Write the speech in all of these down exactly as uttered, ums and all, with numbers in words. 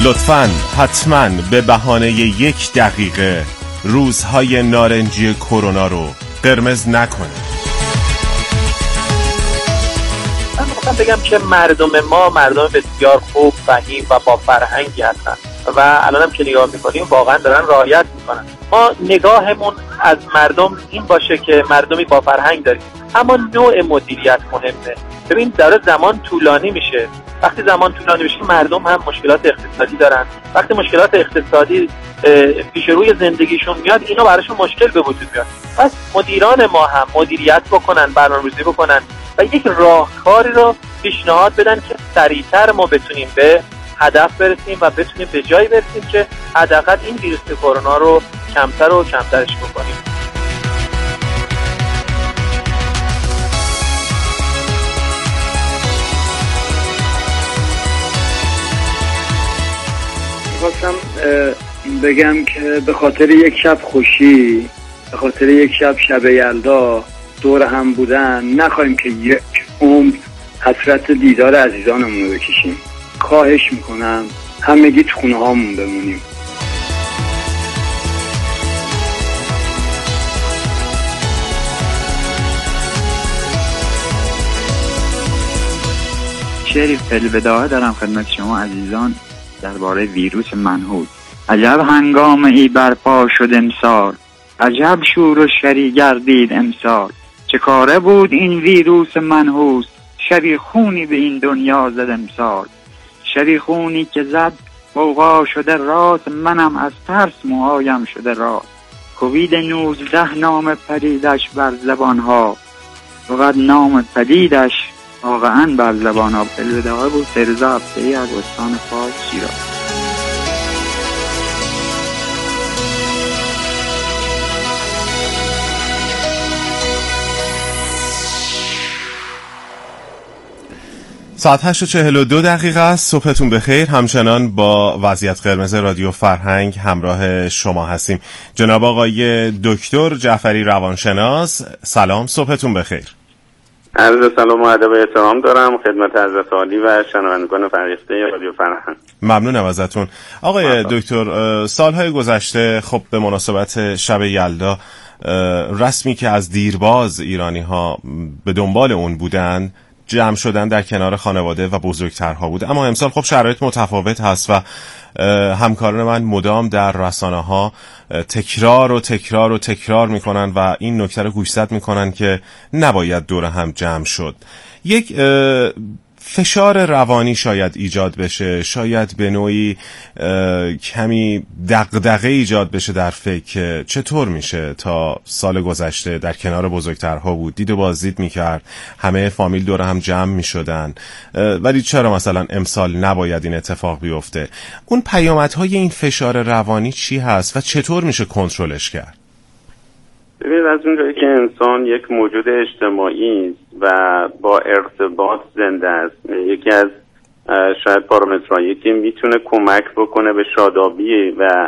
لطفاً حتماً به بهانه یک دقیقه روزهای نارنجی کرونا رو قرمز نکنید. من میخوام بگم که مردم ما مردم بسیار خوب، فهیم و با فرهنگی هستن و الان هم که نگاه میکنیم واقعا دارن رعایت میکنن. ما نگاهمون از مردم این باشه که مردمی با فرهنگ داریم، اما نوع مدیریت مهمه. ببین داره زمان طولانی میشه، وقتی زمان طولانی میشه مردم هم مشکلات اقتصادی دارن، وقتی مشکلات اقتصادی پیش روی زندگیشون میاد اینا براشون مشکل به وجود میاد. پس مدیران ما هم مدیریت بکنن، برنامه‌ریزی بکنن و یک راهکاری رو پیشنهاد بدن که سریعتر ما بتونیم به هدف برسیم و بتونیم به جایی برسیم که حداقل این ویروس کرونا رو کمتر و کمترش بکنیم. خواستم بگم که به خاطر یک شب خوشی، به خاطر یک شب شب یلدا دور هم بودن نخواهیم که یک عمر حسرت دیدار عزیزانمون رو بکشیم. خواهش میکنم همگی تو خونه هامون بمونیم. شعری فی‌الوداع دارم خدمت شما عزیزان درباره ویروس منحوس. عجب هنگام ای برپا شد امسال، عجب شور و شری گردید امسال. چه کاره بود این ویروس منحوس، شبی خونی به این دنیا زد امسال. شبی خونی که زد غوغا شده راست، منم از ترس موهایم شده راست. کووید نوزده نام پدیدش بر زبانها، فقط نام پدیدش واقعا بر زبانها. فی‌الوداع بود سرزا هفته‌ای از استان فارس شیراز. ساعت هشت و چهل و دو دقیقه است. صبحتون بخیر. همچنان با وضعیت قرمز رادیو فرهنگ همراه شما هستیم. جناب آقای دکتر جعفری روانشناس، سلام، صبحتون بخیر. عرض سلام و ادب و احترام دارم خدمت حضرت عالی و شنوندگان فرهیخته رادیو فرهنگ. ممنونم ازتون آقای دکتر. سالهای گذشته خب به مناسبت شب یلدا رسمی که از دیرباز ایرانی ها به دنبال اون بودن جمع شدن در کنار خانواده و بزرگترها بود، اما امسال خب شرایط متفاوت هست و همکاران من مدام در رسانه ها تکرار و تکرار و تکرار میکنن و این نکته رو گوشزد میکنن که نباید دور هم جمع شد. یک فشار روانی شاید ایجاد بشه، شاید به نوعی کمی دغدغه ایجاد بشه در فکر چطور میشه تا سال گذشته در کنار بزرگترها بود، دید و بازدید میکرد، همه فامیل دور هم جمع میشدن، ولی چرا مثلا امسال نباید این اتفاق بیفته؟ اون پیامدهای این فشار روانی چی هست و چطور میشه کنترلش کرد؟ ببینید از اونجایی که انسان یک موجود اجتماعی است و با ارتباط زنده است، یکی از شاید پارامترهایی که میتونه کمک بکنه به شادابی و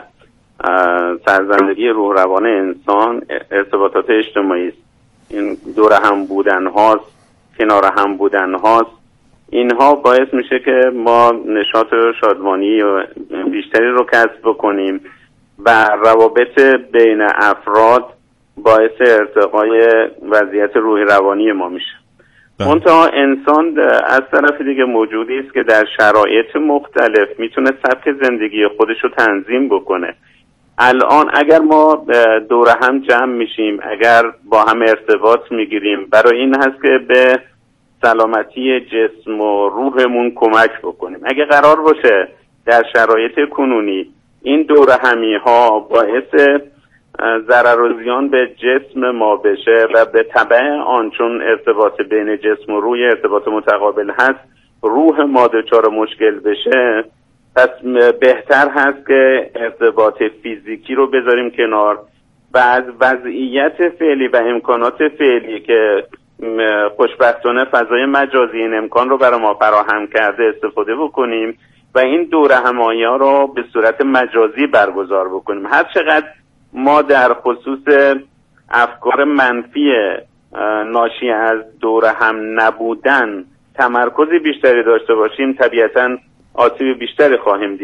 سرزندگی روح روان انسان ارتباطات اجتماعی است. این دور هم بودن هاست، کنار هم بودن هاست. اینها باعث میشه که ما نشاط شادمانی بیشتری رو کسب بکنیم و روابط بین افراد باعث ارتقای وضعیت روحی روانی ما میشه. منتها انسان از طرف دیگه موجودی است که در شرایط مختلف میتونه سبک زندگی خودش رو تنظیم بکنه. الان اگر ما دور هم جمع میشیم، اگر با هم ارتباط میگیریم، برای این هست که به سلامتی جسم و روحمون کمک بکنیم. اگه قرار باشه در شرایط کنونی این دور همی ها باعث ضرر و زیان به جسم ما بشه و به تبع آن چون ارتباط بین جسم و روح ارتباط متقابل هست روح ما دچار مشکل بشه، پس بهتر هست که ارتباط فیزیکی رو بذاریم کنار و از وضعیت فعلی و امکانات فعلی که خوشبختانه فضای مجازی این امکان رو برای ما فراهم کرده استفاده بکنیم و این دوره همایی ها رو به صورت مجازی برگزار بکنیم. هر چقدر ما در خصوص افکار منفی ناشی از دوره هم نبودن تمرکزی بیشتری داشته باشیم، طبیعتاً آسیب بیشتری خواهیم دید.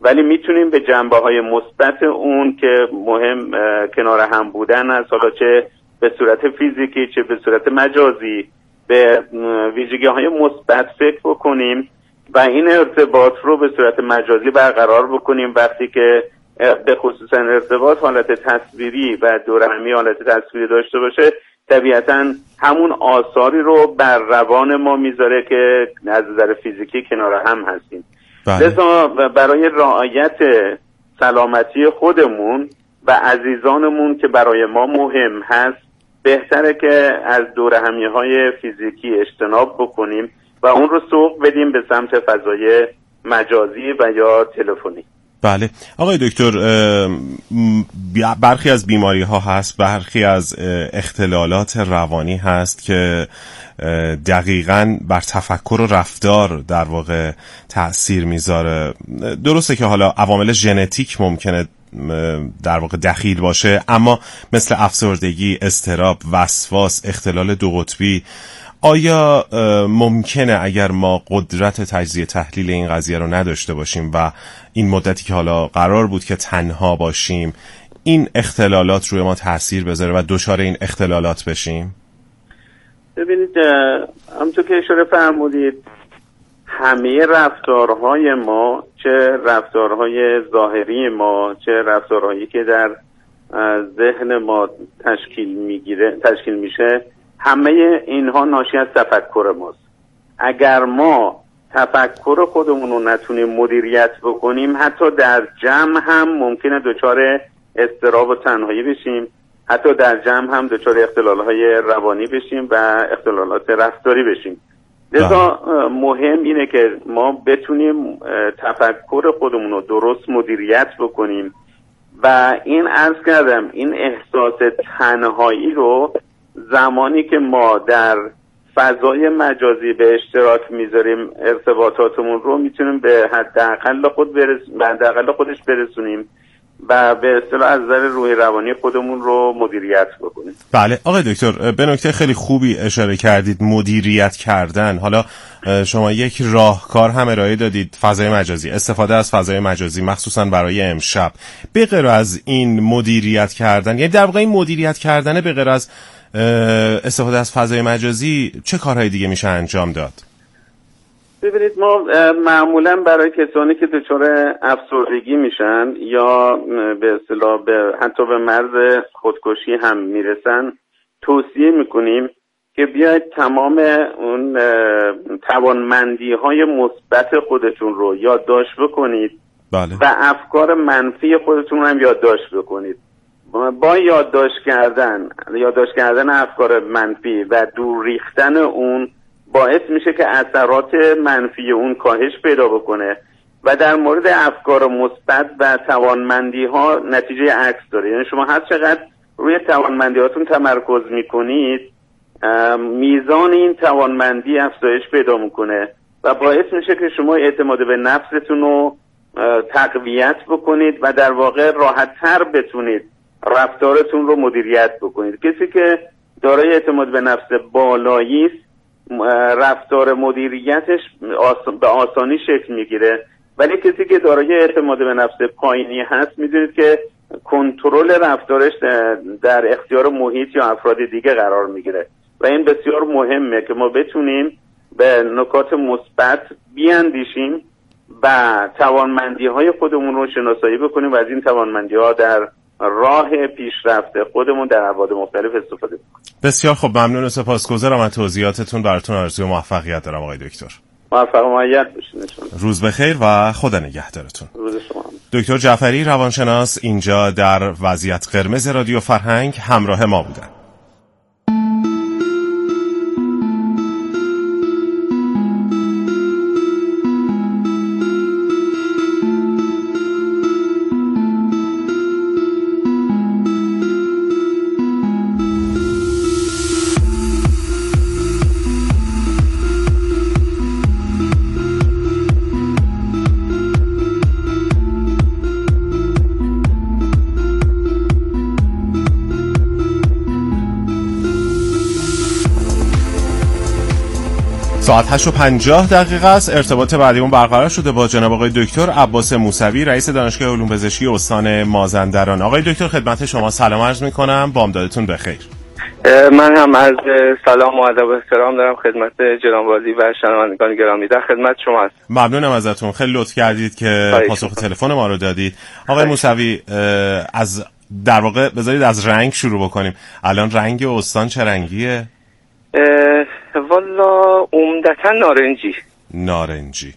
ولی میتونیم به جنبه‌های مثبت اون که مهم کنار هم بودن است، حالا چه به صورت فیزیکی چه به صورت مجازی، به ویژگی‌های مثبت فکر بکنیم و این ارتباط رو به صورت مجازی برقرار بکنیم. وقتی که به خصوصا ارتباط حالت تصویری و دورهمی حالت تصویری داشته باشه، طبیعتاً همون آثاری رو بر روان ما میذاره که از نظر فیزیکی کنار هم هستیم. لذا برای رعایت سلامتی خودمون و عزیزانمون که برای ما مهم هست، بهتره که از دورهمی‌های فیزیکی اجتناب بکنیم و اون رو سوق بدیم به سمت فضای مجازی و یا تلفنی. بله آقای دکتر، برخی از بیماری ها هست، برخی از اختلالات روانی هست که دقیقاً بر تفکر و رفتار در واقع تأثیر میذاره. درسته که حالا عوامل ژنتیک ممکنه در واقع دخیل باشه، اما مثل افسردگی، اضطراب، وسواس، اختلال دو قطبی، آیا ممکنه اگر ما قدرت تجزیه تحلیل این قضیه رو نداشته باشیم و این مدتی که حالا قرار بود که تنها باشیم، این اختلالات روی ما تأثیر بذاره و دچار این اختلالات بشیم؟ ببینید، همونطور که اشاره فرمودید، همه رفتارهای ما، چه رفتارهای ظاهری ما، چه رفتارهایی که در ذهن ما تشکیل میگیره تشکیل میشه، همه اینها ناشی از تفکر ماست. اگر ما تفکر خودمون رو نتونیم مدیریت بکنیم، حتی در جمع هم ممکنه دچار اضطراب و تنهایی بشیم، حتی در جمع هم دچار اختلالهای روانی بشیم و اختلالات رفتاری بشیم. لذا مهم اینه که ما بتونیم تفکر خودمون رو درست مدیریت بکنیم و این عرض کردم، این احساس تنهایی رو زمانی که ما در فضای مجازی به اشتراک میذاریم ارتباطاتمون رو، میتونیم به حداقل خود برس... به حداقل خودش برسونیم و به اصطلاح از نظر روحی روانی خودمون رو مدیریت بکنیم. بله آقای دکتر، به نکته خیلی خوبی اشاره کردید، مدیریت کردن. حالا شما یک راهکار هم ارائه دادید، فضای مجازی، استفاده از فضای مجازی مخصوصا برای امشب. به غیر از این مدیریت کردن، یعنی در واقع این مدیریت کردن به غیر از استفاده از فضای مجازی، چه کارهای دیگه میشه انجام داد؟ ببینید، ما معمولا برای کسانی که دچار افسردگی میشن یا به اصطلاح به حتی به مرز خودکشی هم میرسن، توصیه میکنیم که بیاید تمام اون توانمندی های مثبت خودتون رو یادداشت بکنید. بله. و افکار منفی خودتون رو هم یادداشت بکنید. با یادداشت کردن یادداشت کردن افکار منفی و دور ریختن اون باعث میشه که اثرات منفی اون کاهش پیدا بکنه و در مورد افکار مثبت و توانمندی ها نتیجه عکس داره. یعنی شما هر چقدر روی توانمندی هاتون تمرکز میکنید، میزان این توانمندی افزایش پیدا میکنه و باعث میشه که شما اعتماد به نفستون رو تقویت بکنید و در واقع راحت تر بتونید رفتارتون رو مدیریت بکنید. کسی که دارای اعتماد به نفس بالایی است، رفتار مدیریتش آس... به آسانی شکل میگیره، ولی کسی که دارای اعتماد به نفس پایینی هست، میدونید که کنترل رفتارش در اختیار محیط یا افراد دیگه قرار میگیره و این بسیار مهمه که ما بتونیم به نکات مثبت بیاندیشیم و توانمندی های خودمون رو شناسایی بکنیم و از این توانمندی ها در راه پیشرفت خودمون در ابعاد مختلف استفاده کنیم. بسیار خوب، ممنون و سپاسگزارم از توضیحاتتون. براتون آرزوی موفقیت دارم آقای دکتر. موفق و مؤید باشید. روز بخیر و خدا نگهدارتون. روز شما. دکتر جعفری روانشناس اینجا در وضعیت قرمز رادیو فرهنگ همراه ما بودن. ساعت هشت و پنجاه دقیقه است. ارتباط بعدیمون برقرار شده با جناب آقای دکتر عباس موسوی، رئیس دانشگاه علوم پزشکی استان مازندران. آقای دکتر خدمت شما سلام عرض می‌کنم، بامدادتون بخیر. من هم از سلام و ادب و احترام دارم خدمت جناب عالی و شنوندگان گرامی. در خدمت شما هستم. ممنونم ازتون، خیلی لطف کردید که پاسخ تلفن ما رو دادید. آقای موسوی، از در واقع بذارید از رنگ شروع بکنیم. الان رنگ استان چه رنگیه؟ والا عمدتاً نارنجی. نارنجی.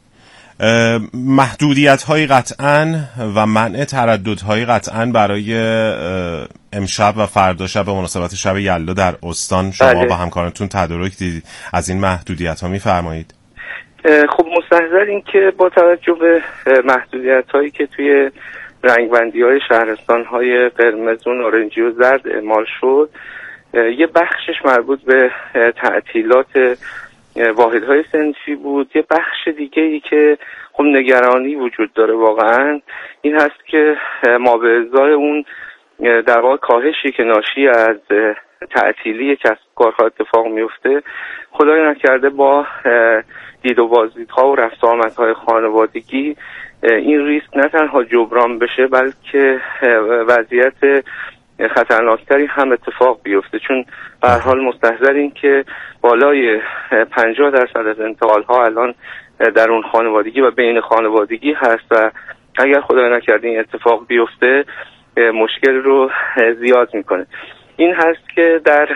محدودیت هایی قطعاً و منع تردد هایی قطعاً برای امشب و فردا شب به مناسبت شب یلدا در استان شما بله. و همکارانتون تدارک دیدید. از این محدودیت ها میفرمایید؟ خب مستحضر این که با توجه به محدودیت هایی که توی رنگبندی های شهرستان های قرمز و نارنجی و زرد اعمال شد، یه بخشش مربوط به تعطیلات واحدهای صنفی بود. یه بخش دیگه ای که خب نگرانی وجود داره واقعا این هست که ما به ازای اون در واقع کاهشی که ناشی از تعطیلی کسب کارها اتفاق میفته، خدای نکرده با دید و بازدیدها و رفت آمدهای خانوادگی این ریسک نه تنها جبران بشه بلکه وضعیت خطرناکتری هم اتفاق بیفته، چون به هر حال مستحضر این که بالای پنجاه درصد از انتقال ها الان در اون خانوادگی و بین خانوادگی هست و اگر خدای نکرده این اتفاق بیفته مشکل رو زیاد میکنه. این هست که در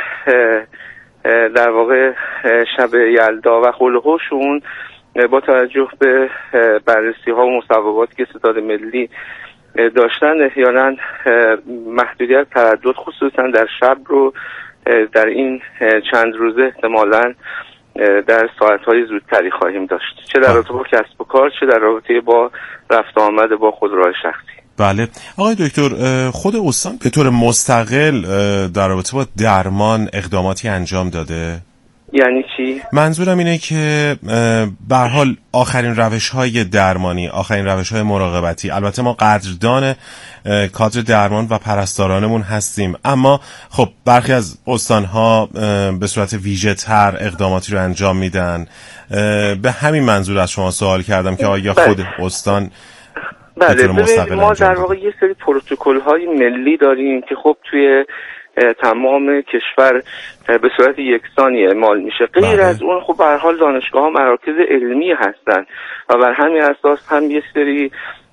در واقع شب یلدا و حول و حوش اون با توجه به بررسی ها و مصوباتی که ستاد ملی داشتن احیانا محدودیت تردد خصوصا در شب رو در این چند روزه احتمالاً در ساعتهای زودتری خواهیم داشت، چه در رابطه با کسب و کار چه در رابطه با رفت و آمد با خودروهای شخصی. بله آقای دکتر، خود استان به طور مستقل در رابطه با درمان اقداماتی انجام داده؟ یعنی چی؟ منظورم اینه که به هر حال آخرین روش‌های درمانی، آخرین روش‌های مراقبتی، البته ما قدردان کادر درمان و پرستارانمون هستیم، اما خب برخی از استان‌ها به صورت ویژه‌تر اقداماتی رو انجام میدن. به همین منظور از شما سوال کردم که آیا خود استان بله ببینید ما در واقع یه سری پروتکل‌های ملی داریم که خب توی تمام کشور به صورت یکسانی اعمال میشه. غیر بله. از اون خب به هر حال دانشگاه ها مراکز علمی هستن و بر همین اساس هم یه سری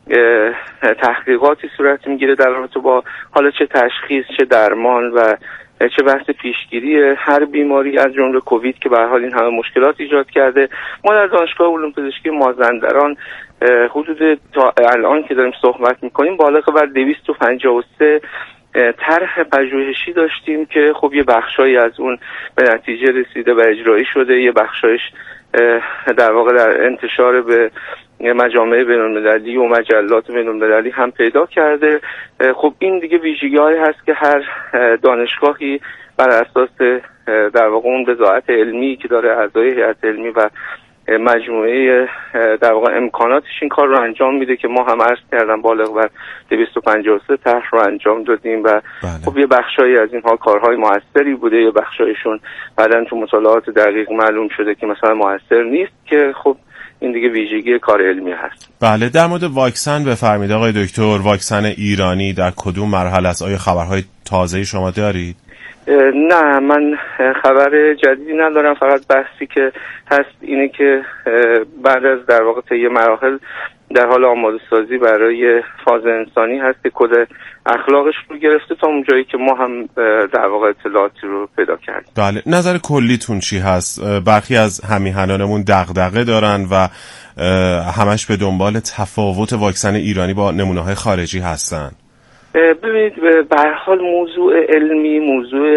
تحقیقاتی صورت میگیره در رابطه با حالا چه تشخیص چه درمان و چه بحث پیشگیری هر بیماری از جمله کووید که به هر حال این همه مشکلات ایجاد کرده. ما در دانشگاه علوم پزشکی مازندران حدود تا الان که داریم صحبت میکنیم بالغ بر دویست و پنجاه و سه طرح پژوهشی داشتیم که خب یه بخشایی از اون به نتیجه رسیده و اجرایی شده، یه بخشایش در واقع در انتشار به مجامع بین‌المللی و مجلات بین‌المللی هم پیدا کرده. خب این دیگه ویژگی‌هایی هست که هر دانشگاهی بر اساس در واقع اون بضاعت علمی که داره اعضای هیئت علمی و مجموعه در واقع امکاناتش این کار رو انجام میده که ما هم عرض کردم بالغ بر دویست و پنجاه و سه طرح رو انجام دادیم و بله. خب یه بخشایی از اینها کارهای موثری بوده، یه بخشایشون بعدن تو مطالعات دقیق معلوم شده که مثلا موثر نیست که خب این دیگه ویژگی کار علمی هست. بله در مورد واکسن بفرمایید آقای دکتر، واکسن ایرانی در کدوم مرحله است؟ آیا خبرهای تازه‌ای شما دارید؟ نه من خبر جدیدی ندارم، فقط بحثی که هست اینه که بعد از در واقع طی مراحل در حال آماده سازی برای فاز انسانی هست که کد اخلاقش رو گرفته تا اونجایی که ما هم در واقع اطلاعاتی رو پیدا کردیم. بله نظر کلیتون چی هست؟ برخی از همیهنانمون دغدغه دارن و همش به دنبال تفاوت واکسن ایرانی با نمونه‌های خارجی هستن. ببینید به هر حال موضوع علمی موضوع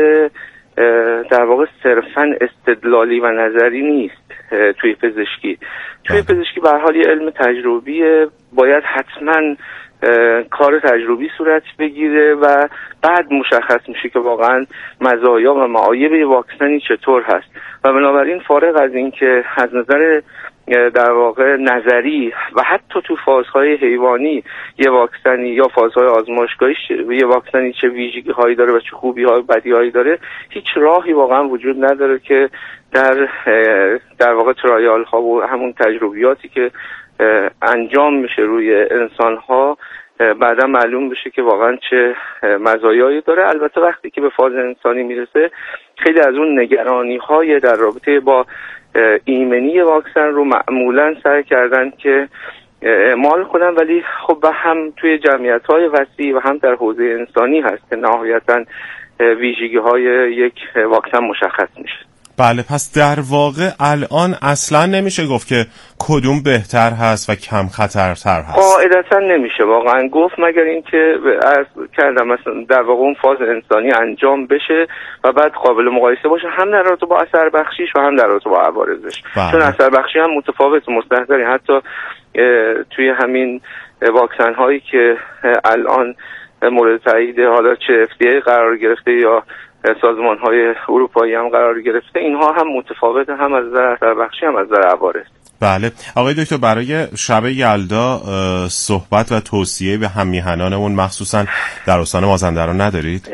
در واقع صرفاً استدلالی و نظری نیست. توی پزشکی توی پزشکی به هر حال یه علم تجربیه، باید حتماً کار تجربی صورت بگیره و بعد مشخص میشه که واقعاً مزایا و معایب واکسنی چطور هست و بنابراین فارغ از این که از نظر در واقع نظری و حتی تو فازهای حیوانی یه واکسنی یا فازهای آزمایشگاهی یه واکسنی چه ویژگی هایی داره و چه خوبی های بدی هایی داره، هیچ راهی واقعا وجود نداره که در در واقع ترایال ها و همون تجربیاتی که انجام میشه روی انسان ها بعدا معلوم بشه که واقعا چه مزایایی داره. البته وقتی که به فاز انسانی میرسه خیلی از اون نگرانی های در رابطه با ایمنی واکسن رو معمولا سعی کردن که اعمال کنن، ولی خب هم توی جمعیت های وسیع و هم در حوزه انسانی هست که نهایتا ویژگی های یک واکسن مشخص میشه. بله، پس در واقع الان اصلا نمیشه گفت که کدوم بهتر هست و کم خطرتر هست. قاعدتا نمیشه واقعا گفت، مگر اینکه عرض کردم مثلا در واقع اون فاز انسانی انجام بشه و بعد قابل مقایسه باشه، هم در رابطه با اثر بخشیش و هم در رابطه با عوارضش. چون اثر بخشی هم متفاوت مستحضری، حتی توی همین واکسن هایی که الان مورد تایید حالا چه اف دی ای قرار گرفته یا سازمان های اروپایی هم قرار گرفته، اینها هم متفاوت، هم از نظر اثر بخشی هم از نظر عوارض. بله آقای دکتر، برای شب یلدا صحبت و توصیه به هم میهنانمون مخصوصا در استان مازندران ندارید؟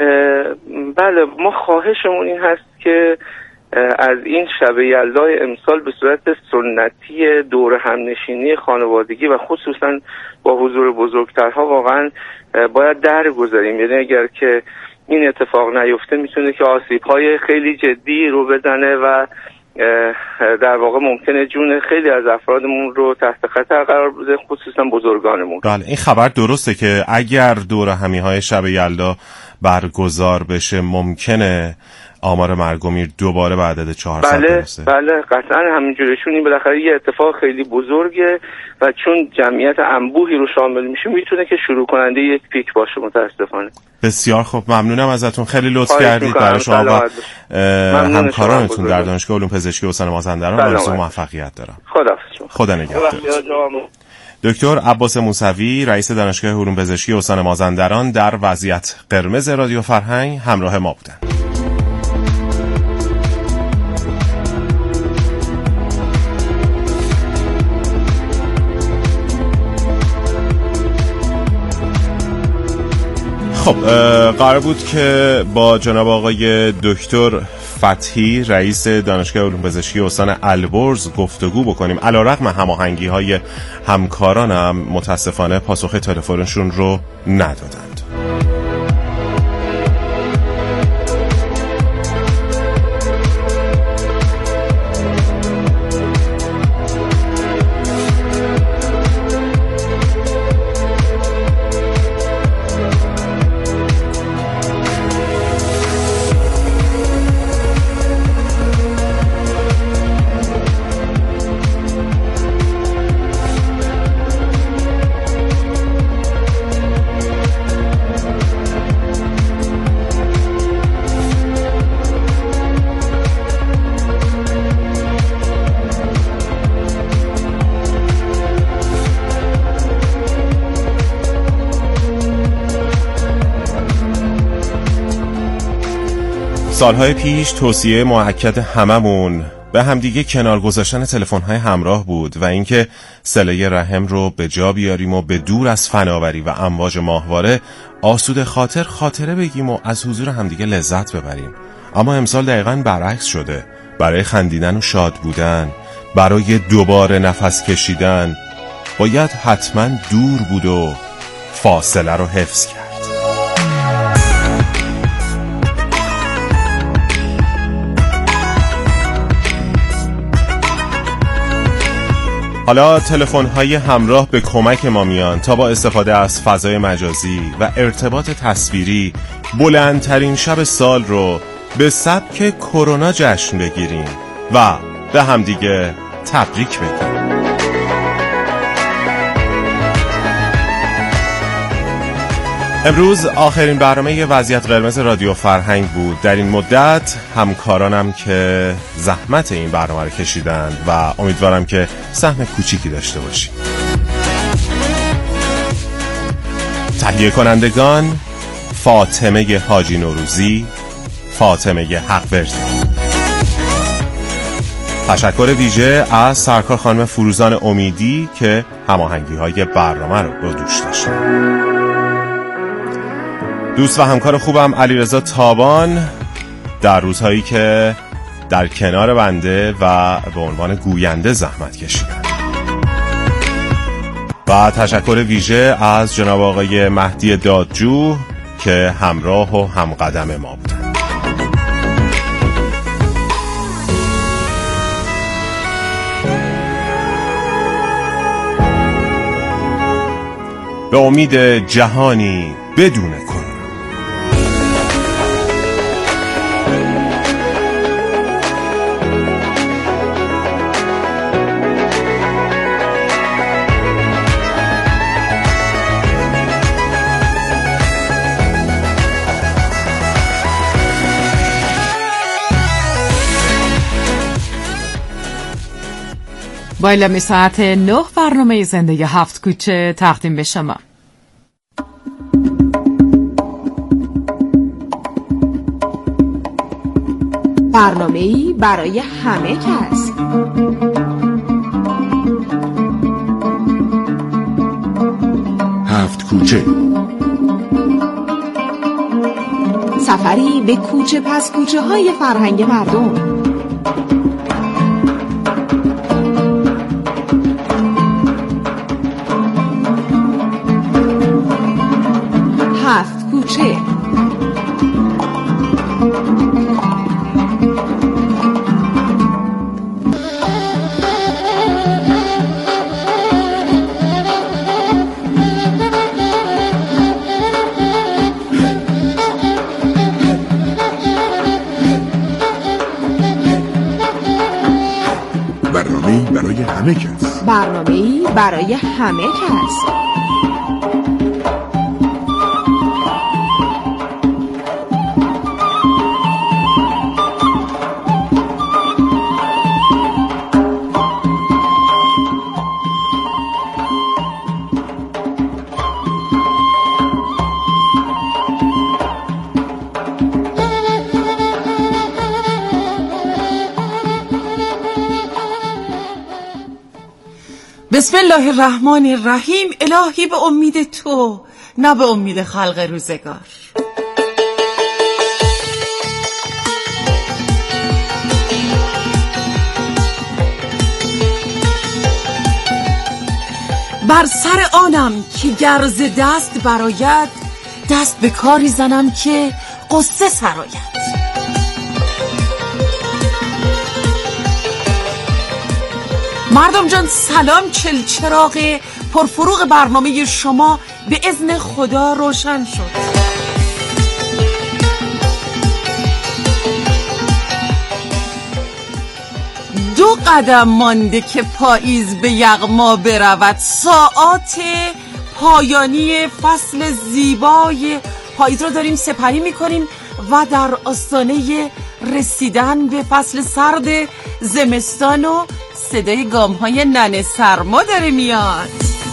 بله، ما خواهشمون این هست که از این شب یلدای امسال به صورت سنتی دور همنشینی خانوادگی و خصوصا با حضور بزرگترها واقعا باید درگذاریم. یعنی اگر که این اتفاق نیفته میتونه که آسیب‌های خیلی جدی رو بزنه و در واقع ممکنه جون خیلی از افرادمون رو تحت خطر قرار بده، خصوصا بزرگانمون. بله، این خبر درسته که اگر دور همیهای شب یلدا برگزار بشه ممکنه آمار مرگ و میر دوباره به عدد چهارصد بله برسه. بله قطعا همینجورشون. این بالاخره یه اتفاق خیلی بزرگه و چون جمعیت انبوهی رو شامل میشه میتونه که شروع کننده یک پیک باشه متاسفانه. بسیار خوب، ممنونم ازتون، خیلی لطف کردید. برای شما و همکارانتون در دانشگاه علوم پزشکی استان مازندران آرزوی موفقیت دارم. خداحافظ. خدا نگهدار. دکتر عباس موسوی، رئیس دانشگاه علوم پزشکی استان مازندران، در وضعیت قرمز رادیو فرهنگ همراه ما بودند. خب قرار بود که با جناب آقای دکتر فتحی، رئیس دانشگاه علوم پزشکی استان البرز گفتگو بکنیم. علیرغم هماهنگی های همکارانم متاسفانه پاسخ تلفنشون رو ندادند. سالهای پیش توصیه موکد هممون به همدیگه کنار گذاشتن تلفن‌های همراه بود و اینکه صله رحم رو به جا بیاریم و به دور از فناوری و امواج ماهواره آسوده خاطر خاطره بگیم و از حضور همدیگه لذت ببریم. اما امسال دقیقاً برعکس شده. برای خندیدن و شاد بودن، برای دوباره نفس کشیدن باید حتما دور بود و فاصله رو حفظ کرد. حالا تلفن‌های همراه به کمک ما میان تا با استفاده از فضای مجازی و ارتباط تصویری بلندترین شب سال رو به سبک کرونا جشن بگیریم و به همدیگه تبریک بگیم. امروز آخرین برنامه وضعیت قرمز رادیو فرهنگ بود. در این مدت همکارانم که زحمت این برنامه رو کشیدند و امیدوارم که سهم کوچیکی داشته باشیم. تهیه کنندگان فاطمه حاجی نوروزی، فاطمه حق‌ورزی. تشکر ویژه از سرکار خانم فروزان امیدی که هماهنگی های برنامه رو به دوش داشتن. دوست و همکار خوبم علیرضا تابان در روزهایی که در کنار بنده و به عنوان گوینده زحمت کشیدن. و تشکر ویژه از جناب آقای مهدی دادجو که همراه و همقدم ما بودن. به امید جهانی بدون کرونا. با اعلام ساعت نه برنامه زندگی هفت کوچه تقدیم به شما. برنامه‌ای برای همه کس. هفت کوچه، سفری به کوچه پس کوچه های فرهنگ مردم. هفت کوچه. برنامه‌ای برای همه کس. برنامه‌ای برای همه کس. بسم الله الرحمن الرحیم. الهی به امید تو نه به امید خلق روزگار. بر سر آنم که گرز دست براید، دست به کاری زنم که قصه سراید. مردم جان سلام، چلچراغ پرفروغ برنامه شما به اذن خدا روشن شد. دو قدم مانده که پاییز به یغما برود. ساعات پایانی فصل زیبای پاییز رو داریم سپری میکنیم و در آستانه رسیدن به فصل سرد زمستان و صدای گام‌های ننه سرما داره میاد.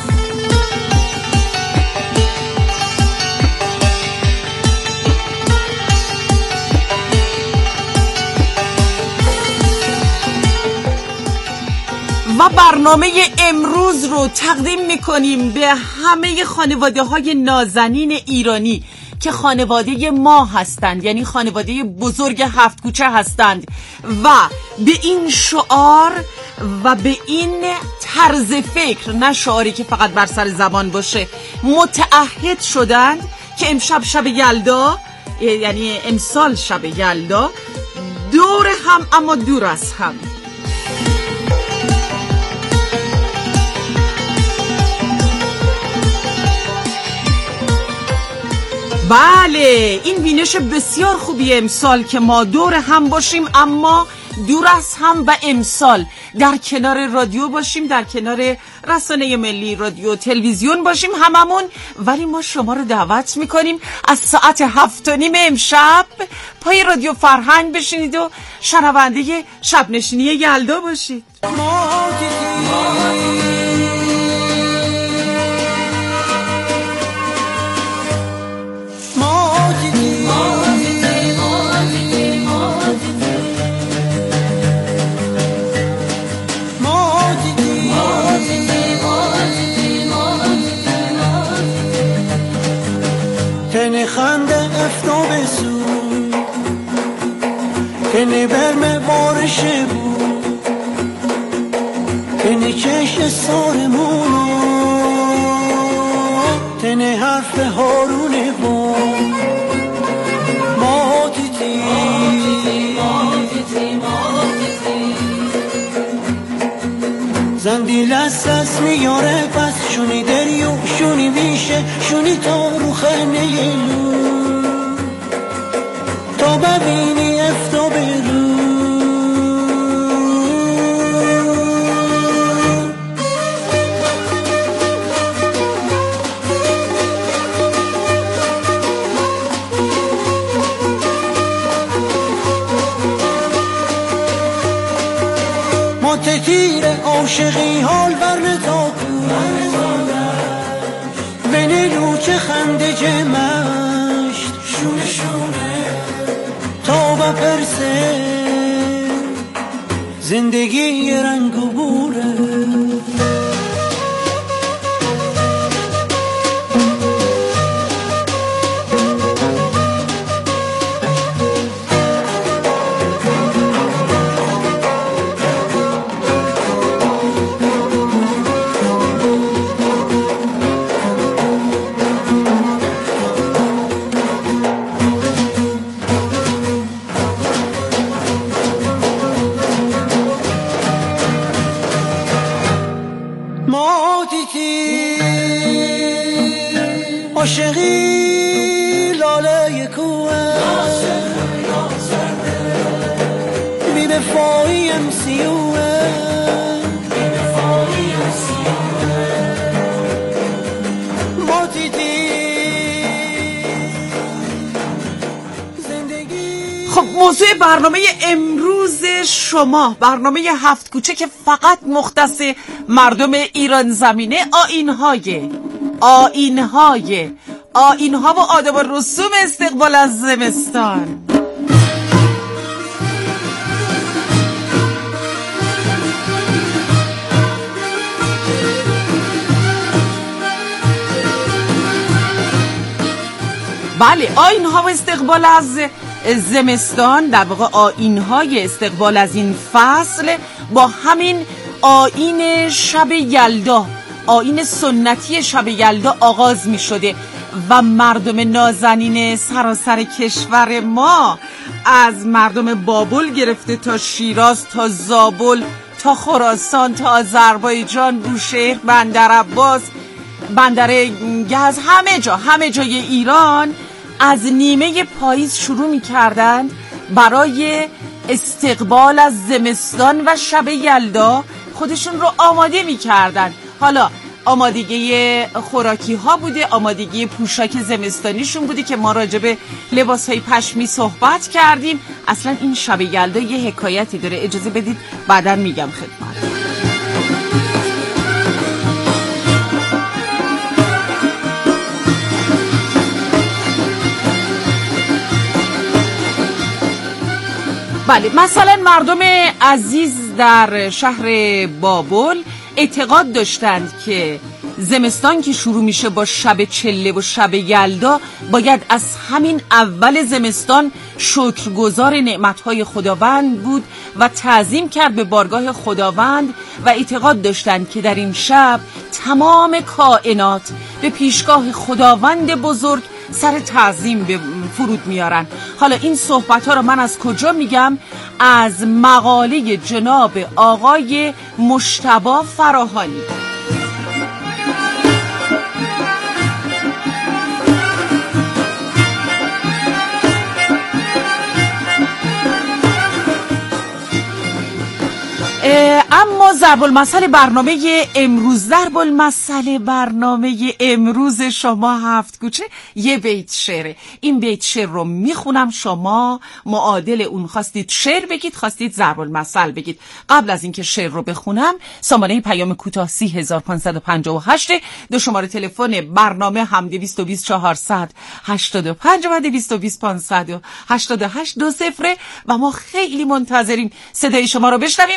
و برنامه امروز رو تقدیم میکنیم به همه خانواده های نازنین ایرانی که خانواده ما هستند، یعنی خانواده بزرگ هفت کوچه هستند و به این شعار و به این طرز فکر، نه شعاری که فقط بر سر زبان باشه، متعهد شدند که امشب شب یلدا، یعنی امسال شب یلدا، دور هم اما دور از هم، بله این بینش بسیار خوبی امسال که ما دور هم باشیم اما دور از هم و امسال در کنار رادیو باشیم، در کنار رسانه ملی رادیو تلویزیون باشیم هممون، ولی ما شما رو دعوت میکنیم از ساعت هفت و نیم امشب پای رادیو فرهنگ بشینید و شنونده شب نشینی یلدا باشید. نشه بود تنه چشم سارمونو تنه حرف هارونه بود ما دیدی زندی لسس میاره پس شونی دریو شونی میشه شونی تا رو خنه یلو تا ببینی افتا برو تیر عاشقی حال بر نتاکو بنیلو چه خنده جمشت شونه شونه تا بپرسه زندگی رنگ و بوره عاشقی لاله کوه بی بفایی امسیوه ما دیدی زندگی. خب موضوع برنامه امروز شما، برنامه هفت کوچه که فقط مختص مردم ایران زمینه، آیین‌های آیین‌های آیین‌ها و آداب و رسوم استقبال از زمستان. بله، آیین‌ها و استقبال از زمستان، در واقع آیین‌های استقبال از این فصل با همین آیین شب یلدا، آیین سنتی شب یلدا آغاز می شده و مردم نازنین سراسر کشور ما، از مردم بابل گرفته تا شیراز، تا زابل، تا خراسان، تا آذربایجان، بوشهر، بندر عباس، بندر گز، همه جا همه جای ایران از نیمه پاییز شروع می کردند برای استقبال از زمستان و شب یلدا خودشون رو آماده می کردند. حالا آمادگی خوراکی ها بوده، آمادگی پوشاک زمستانیشون بوده که ما راجع به لباس های پشمی صحبت کردیم. اصلا این شب یلدا یه حکایتی داره، اجازه بدید بعداً میگم خدمت. بله، مثلا مردم عزیز در شهر بابل اعتقاد داشتند که زمستان که شروع میشه با شب چله و شب یلدا، باید از همین اول زمستان شکرگزار نعمتهای خداوند بود و تعظیم کرد به بارگاه خداوند و اعتقاد داشتند که در این شب تمام کائنات به پیشگاه خداوند بزرگ سر تعظیم به فرود میارن. حالا این صحبت ها رو من از کجا میگم؟ از مقاله جناب آقای مجتبی فراهانی. اما ضرب المثل برنامه امروز ضرب المثل برنامه امروز شما هفت کوچه یه بیت شعره. این بیت شعر رو میخونم، شما معادل اون خواستید شعر بگید، خواستید ضرب المثل بگید. قبل از اینکه شعر رو بخونم، سامانه پیام کوتاه سی هزار و پانصد و پنجاه و هشت، دو شماره تلفن برنامه هم دویست و بیست چهارصد هشتاد و پنج و دویست و بیست پانصد و هشتاد و هشت دو صفر و ما خیلی منتظریم صدای شما رو بشنویم